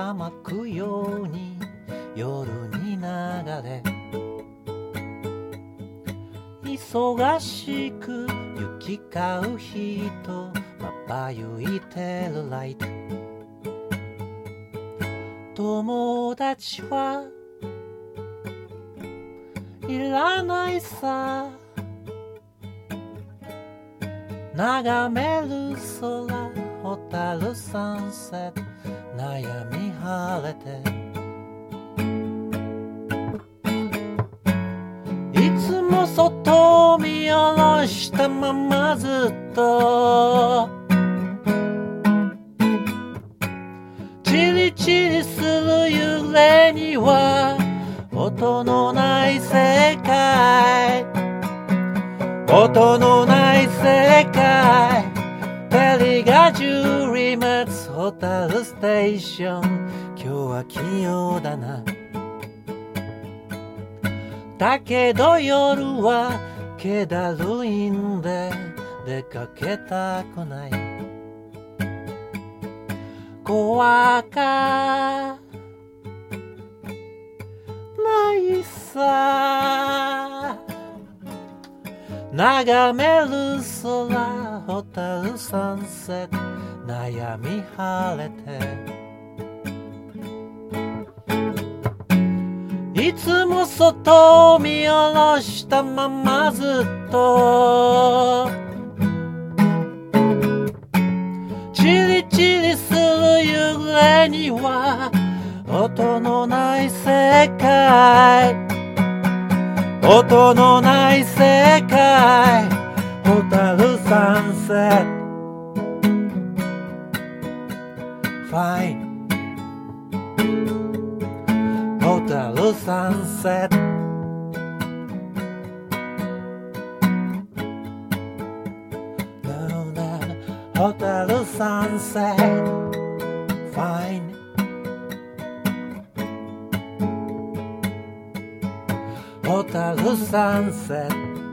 ばまくように夜に流れ、忙しく行き交う人、まばゆいてるライト。友達はいらないさ、眺める空、ホタルサンセット、悩み晴れて、いつも外を見下ろしたままずっと、チリチリする揺れには音のない世界、音のない世界、テリが10里待つホタルステーション、今日は金曜だな。だけど夜は気だるいんで出かけたくない。怖かないさ、眺める空、ホタルサンセット、悩み晴れて、いつも外を見下ろしたままずっと、チリチリする揺れには音のない世界、音のない世界、ホタルサンセット、ファインホタルサンセット、ホタルサンセット、ファインホタルサンセット。